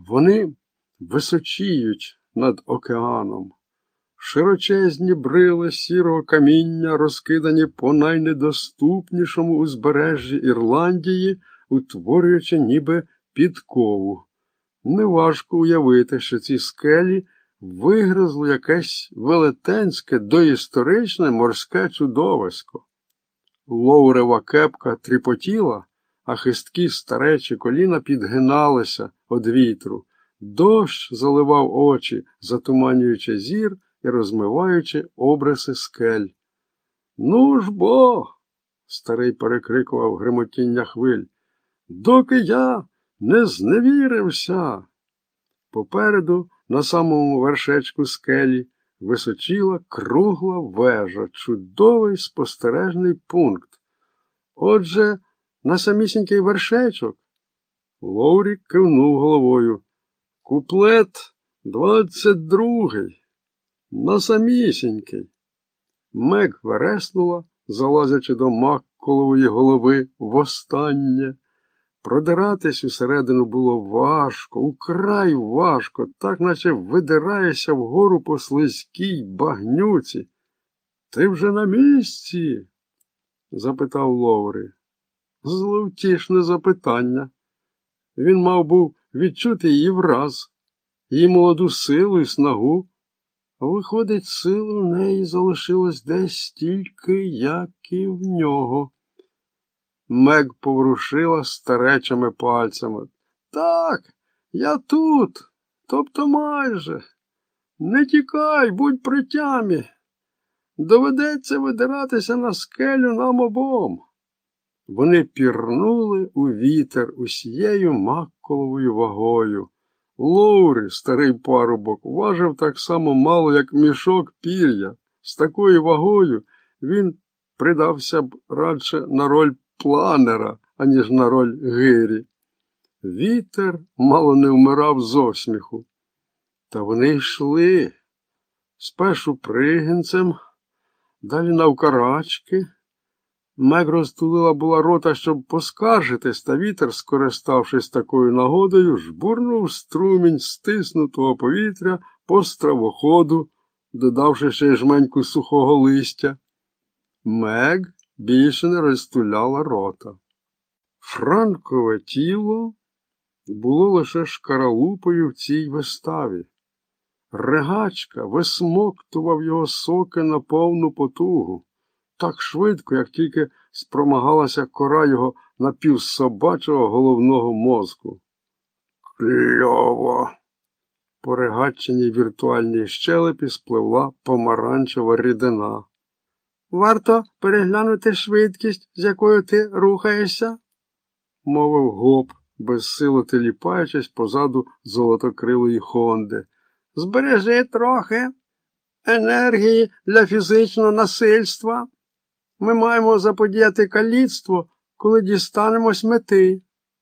Вони височіють над океаном. Широчезні брили сірого каміння, розкидані по найнедоступнішому узбережжі Ірландії, утворюючи ніби підкову. Неважко уявити, що ці скелі вигризло якесь велетенське доісторичне морське чудовисько. Лоурева кепка тріпотіла, а хисткі старечі коліна підгиналися од вітру. Дощ заливав очі, затуманюючи зір і розмиваючи обриси скель. «Ну ж бо!» – старий перекрикував гримотіння хвиль. «Доки я не зневірився!» Попереду, на самому вершечку скелі, височіла кругла вежа, чудовий спостережний пункт. Отже, на самісінький вершечок. Лоурі кивнув головою. Куплет 22-й. На самісінький. Мег вереснула, залазячи до Макколової голови востаннє. Продиратись усередину було важко, украй важко, так наче видираєшся вгору по слизькій багнюці. «Ти вже на місці?» – запитав Лоурі. Зловтішне запитання. Він мав був відчути її враз, її молоду силу і снагу. Виходить, сили в неї залишилось десь стільки, як і в нього. Мег поворушила старечими пальцями. «Так, я тут, тобто майже. Не тікай, будь при тямі. Доведеться видиратися на скелю нам обом». Вони пірнули у вітер усією Макколовою вагою. Лоурі, старий парубок, важив так само мало, як мішок пір'я. З такою вагою він придався б радше на роль планера, аніж на роль гирі. Вітер мало не вмирав з осміху. Та вони йшли. Спершу пригінцем, далі навкарачки. Мег розтулила була рота, щоб поскаржитись, та вітер, скориставшись такою нагодою, жбурнув струмінь стиснутого повітря по стравоходу, додавши ще жменьку сухого листя. Мег більше не розтуляла рота. Франкове тіло було лише шкаралупою в цій виставі. Регачка висмоктував його соки на повну потугу. Так швидко, як тільки спромагалася кора його напівсобачого головного мозку. «Кльово!» По регатчиній віртуальній щелепі спливла помаранчева рідина. «Варто переглянути швидкість, з якою ти рухаєшся?» – мовив Гоп, безсило теліпаючись позаду золотокрилої Хонди. «Збережи трохи енергії для фізичного насильства. Ми маємо заподіяти каліцтво, коли дістанемось мети».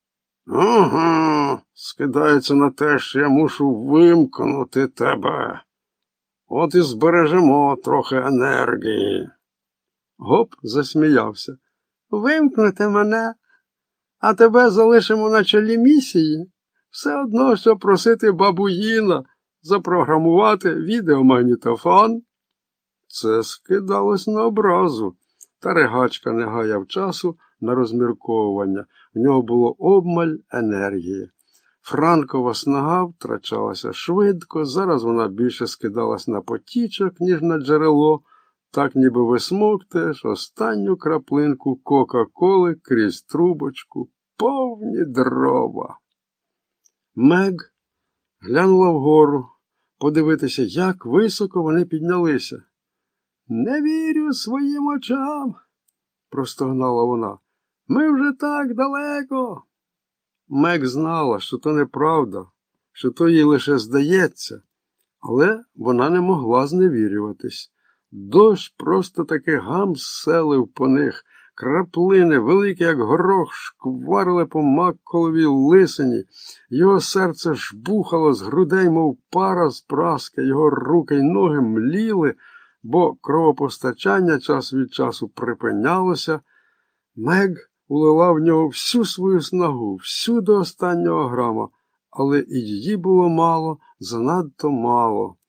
«Ага, скидається на те, що я мушу вимкнути тебе. От і збережемо трохи енергії». Гоп засміявся. «Вимкнете мене, а тебе залишимо на чолі місії. Все одно, що просити бабуїна запрограмувати відеомагнітофон». Це скидалось на образу, та регачка не гаяв часу на розмірковування. В нього було обмаль енергії. Франкова снага втрачалася швидко, зараз вона більше скидалась на потічок, ніж на джерело, так ніби висмоктаєш останню краплинку Кока-Коли крізь трубочку, повні дрова. Мег глянула вгору, подивитися, як високо вони піднялися. «Не вірю своїм очам», – простогнала вона. «Ми вже так далеко». Мег знала, що то неправда, що то їй лише здається, але вона не могла зневірюватись. Дощ просто таки гамселив по них. Краплини, великі, як горох, шкварили по Макколовій лисині. Його серце жбухало з грудей, мов пара з праски. Його руки й ноги мліли, бо кровопостачання час від часу припинялося. Мег улила в нього всю свою снагу, всю до останнього грама, але і її було мало, занадто мало.